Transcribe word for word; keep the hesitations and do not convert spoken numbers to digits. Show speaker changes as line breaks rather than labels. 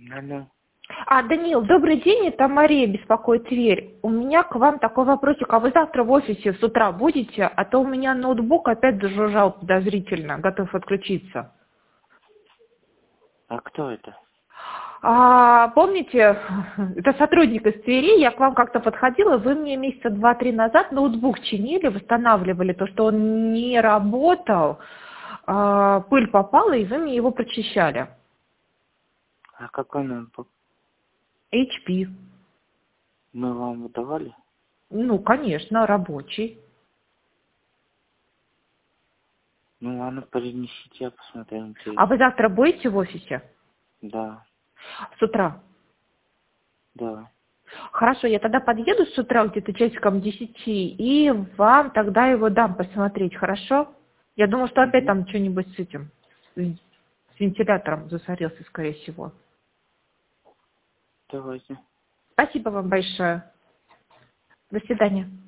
Алло.
А, Данил, добрый день, это Мария беспокоит Тверь. У меня к вам такой вопросик, а вы завтра в офисе с утра будете? А то у меня ноутбук опять зажужжал подозрительно, готов отключиться.
А кто это?
А, помните, это сотрудник из Твери, я к вам как-то подходила, вы мне месяца два-три назад ноутбук чинили, восстанавливали, то, что он не работал, а, пыль попала, и вы мне его прочищали.
А какой ноутбук?
эйч пи.
Мы вам выдавали?
Ну, конечно, рабочий.
Ну ладно, принесите, я посмотрю.
А вы завтра будете в офисе?
Да,
С утра?
да.
Хорошо, я тогда подъеду с утра где-то часиком десяти, и вам тогда его дам посмотреть, хорошо? Я думаю, что опять
Угу.
там что-нибудь с этим, с вентилятором засорился, скорее всего.
Давайте.
Спасибо вам большое. До свидания.